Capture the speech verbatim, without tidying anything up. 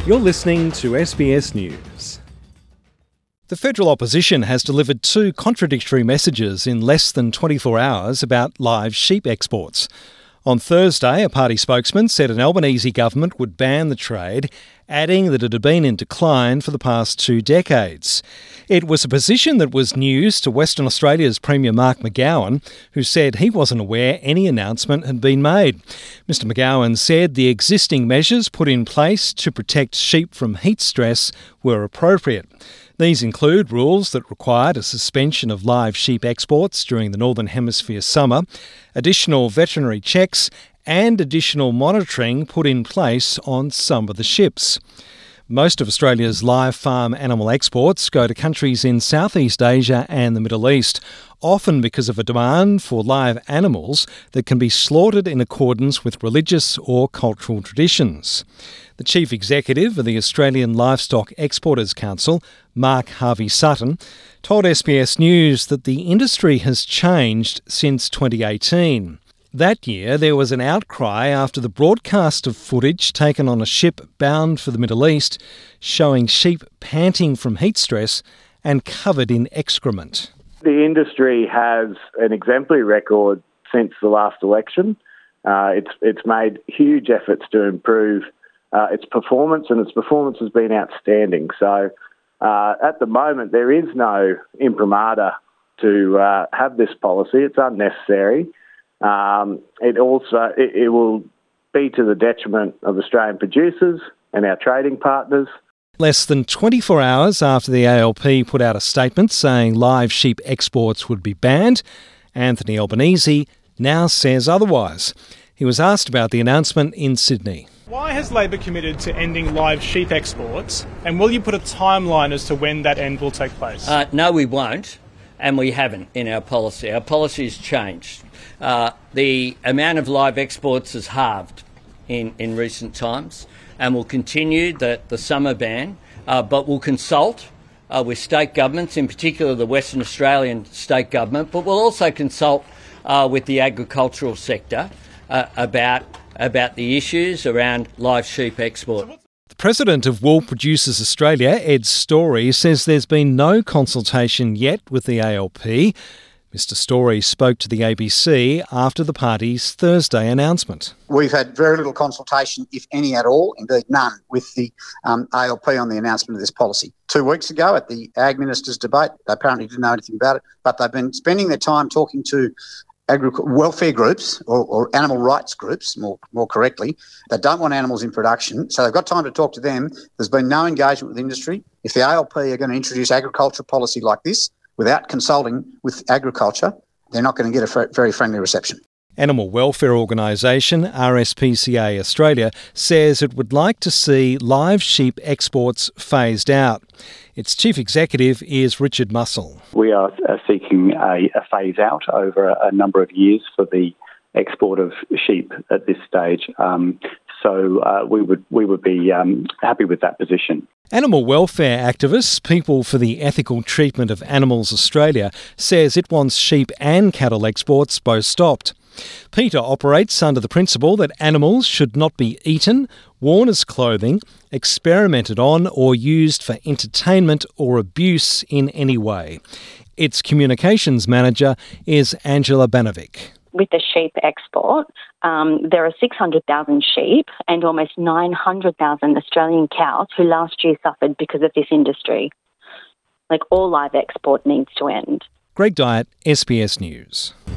You're listening to S B S News. The federal opposition has delivered two contradictory messages in less than twenty-four hours about live sheep exports. On Thursday, a party spokesman said an Albanese government would ban the trade, adding that it had been in decline for the past two decades. It was a position that was news to Western Australia's Premier Mark McGowan, who said he wasn't aware any announcement had been made. Mister McGowan said the existing measures put in place to protect sheep from heat stress were appropriate. These include rules that required a suspension of live sheep exports during the Northern Hemisphere summer, additional veterinary checks and additional monitoring put in place on some of the ships. Most of Australia's live farm animal exports go to countries in Southeast Asia and the Middle East, often because of a demand for live animals that can be slaughtered in accordance with religious or cultural traditions. The Chief Executive of the Australian Livestock Exporters Council, Mark Harvey-Sutton, told S B S News that the industry has changed since twenty eighteen. That year, there was an outcry after the broadcast of footage taken on a ship bound for the Middle East showing sheep panting from heat stress and covered in excrement. The industry has an exemplary record since the last election. Uh, it's it's made huge efforts to improve uh, its performance, and its performance has been outstanding. So uh, at the moment, there is no imprimatur to uh, have this policy. It's unnecessary. Um, it also it, it will be to the detriment of Australian producers and our trading partners. Less than twenty-four hours after the A L P put out a statement saying live sheep exports would be banned, Anthony Albanese now says otherwise. He was asked about the announcement in Sydney. Why has Labor committed to ending live sheep exports, and will you put a timeline as to when that end will take place? Uh, no, we won't, and we haven't in our policy. Our policy has changed. Uh, the amount of live exports has halved in, in recent times, and will continue the, the summer ban, uh, but we'll consult uh, with state governments, in particular the Western Australian state government, but we'll also consult uh, with the agricultural sector uh, about, about the issues around live sheep export. The president of Wool Producers Australia, Ed Story, says there's been no consultation yet with the A L P. Mister Story spoke to the A B C after the party's Thursday announcement. We've had very little consultation, if any at all, indeed none, with the um, A L P on the announcement of this policy. Two weeks ago at the Ag Ministers' debate, they apparently didn't know anything about it, but they've been spending their time talking to agri- welfare groups or, or animal rights groups, more, more correctly, that don't want animals in production. So they've got time to talk to them. There's been no engagement with industry. If the A L P are going to introduce agriculture policy like this, without consulting with agriculture, they're not going to get a fr- very friendly reception. Animal welfare organisation R S P C A Australia says it would like to see live sheep exports phased out. Its chief executive is Richard Mussell. We are uh, seeking a, a phase out over a, a number of years for the export of sheep at this stage. Um, so uh, we would we would be um, happy with that position. Animal welfare activists, People for the Ethical Treatment of Animals Australia, says it wants sheep and cattle exports both stopped. PETA operates under the principle that animals should not be eaten, worn as clothing, experimented on or used for entertainment or abuse in any way. Its communications manager is Angela Banovic. With the sheep export, um, there are six hundred thousand sheep and almost nine hundred thousand Australian cows who last year suffered because of this industry. Like, all live export needs to end. Greg Dyett, S B S News.